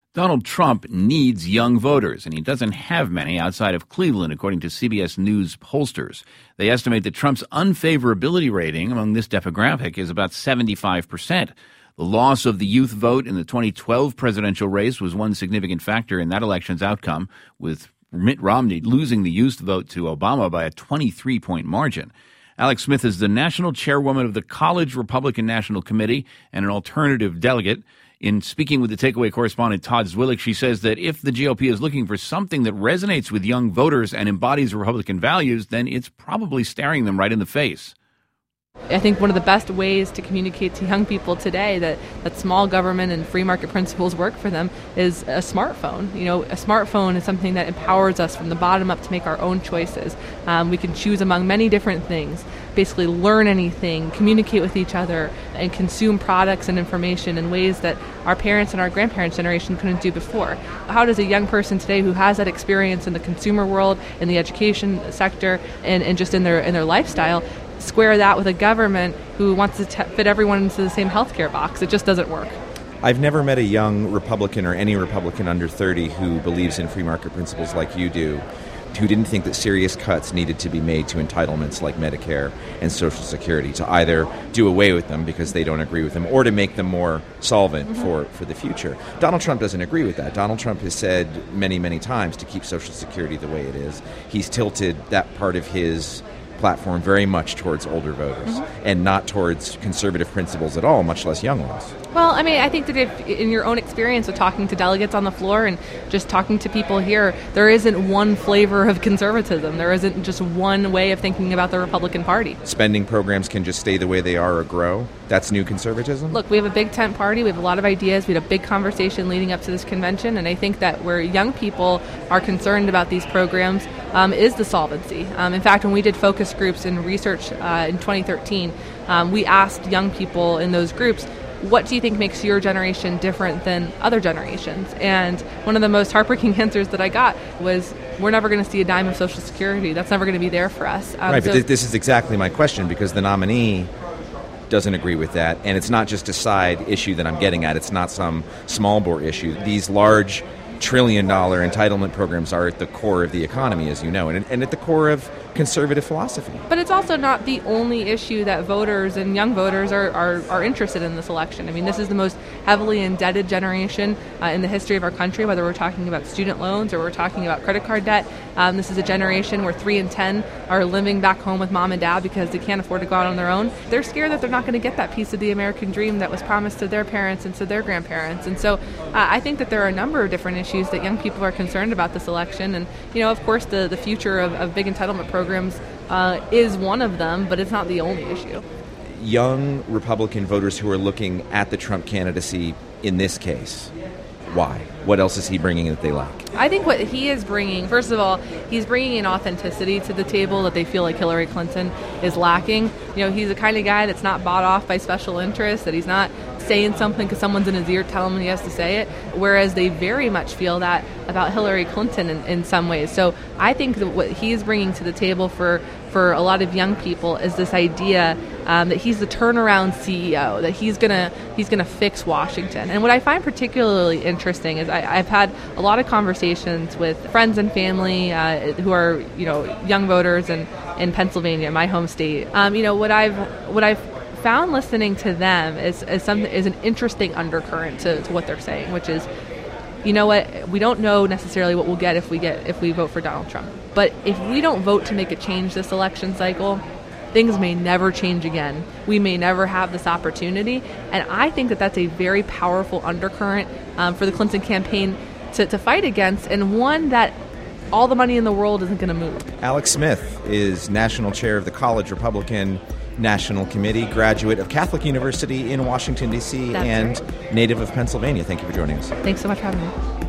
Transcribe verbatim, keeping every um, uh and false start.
Donald Trump needs young voters, and he doesn't have many outside of Cleveland, according to C B S News pollsters. They estimate that Trump's unfavorability rating among this demographic is about seventy-five percent. The loss of the youth vote in the twenty twelve presidential race was one significant factor in that election's outcome, with Mitt Romney losing the youth vote to Obama by a twenty-three point margin. Alex Smith is the national chairwoman of the College Republican National Committee and an alternative delegate. In speaking with the Takeaway correspondent Todd Zwillich, she says that if the G O P is looking for something that resonates with young voters and embodies Republican values, then it's probably staring them right in the face. I think one of the best ways to communicate to young people today that, that small government and free market principles work for them is a smartphone. You know, a smartphone is something that empowers us from the bottom up to make our own choices. Um, we can choose among many different things, basically learn anything, communicate with each other, and consume products and information in ways that our parents and our grandparents' generation couldn't do before. How does a young person today who has that experience in the consumer world, in the education sector, and, and just in their in their lifestyle, square that with a government who wants to t- fit everyone into the same healthcare box? It just doesn't work. I've never met a young Republican or any Republican under thirty who believes in free market principles like you do, who didn't think that serious cuts needed to be made to entitlements like Medicare and Social Security, to either do away with them because they don't agree with them or to make them more solvent mm-hmm. for, for the future. Donald Trump doesn't agree with that. Donald Trump has said many, many times to keep Social Security the way it is. He's tilted that part of his platform very much towards older voters mm-hmm. and not towards conservative principles at all, much less young ones. Well, I mean, I think that if, in your own experience with talking to delegates on the floor and just talking to people here, there isn't one flavor of conservatism. There isn't just one way of thinking about the Republican Party. Spending programs can just stay the way they are or grow. That's new conservatism? Look, we have a big tent party. We have a lot of ideas. We had a big conversation leading up to this convention, and I think that where young people are concerned about these programs um, is the solvency. Um, in fact, when we did focus groups and research uh, in twenty thirteen, um, we asked young people in those groups, what do you think makes your generation different than other generations? And one of the most heartbreaking answers that I got was, we're never going to see a dime of Social Security. That's never going to be there for us. Um, right, so but th- this is exactly my question, because the nominee doesn't agree with that, and it's not just a side issue that I'm getting at. It's not some small bore issue. These large trillion-dollar entitlement programs are at the core of the economy, as you know, and, and at the core of conservative philosophy. But it's also not the only issue that voters and young voters are, are, are interested in this election. I mean, this is the most heavily indebted generation uh, in the history of our country, whether we're talking about student loans or we're talking about credit card debt. Um, this is a generation where three in ten are living back home with mom and dad because they can't afford to go out on their own. They're scared that they're not going to get that piece of the American dream that was promised to their parents and to their grandparents. And so uh, I think that there are a number of different issues that young people are concerned about this election. And, you know, of course, the, the future of, of big entitlement programs programs uh, is one of them, but it's not the only issue. Young Republican voters who are looking at the Trump candidacy in this case, why? What else is he bringing that they like? I think what he is bringing, first of all, he's bringing an authenticity to the table that they feel like Hillary Clinton is lacking. You know, he's the kind of guy that's not bought off by special interests, that he's not saying something because someone's in his ear telling him he has to say it, whereas they very much feel that about Hillary Clinton in, in some ways. So I think that what he's bringing to the table for, for a lot of young people is this idea um, that he's the turnaround C E O, that he's gonna he's gonna fix Washington. And what I find particularly interesting is I, I've had a lot of conversations with friends and family uh, who are, you know, young voters in, in Pennsylvania, my home state. Um, you know, what I've what I've found listening to them is, is something is an interesting undercurrent to, to what they're saying, which is, you know what, we don't know necessarily what we'll get if we get if we vote for Donald Trump. But if we don't vote to make a change this election cycle, things may never change again. We may never have this opportunity. And I think that that's a very powerful undercurrent um, for the Clinton campaign to, to fight against, and one that all the money in the world isn't going to move. Alex Smith is national chair of the College Republican National Committee, graduate of Catholic University in Washington, D C, That's and right. native of Pennsylvania. Thank you for joining us. Thanks so much for having me.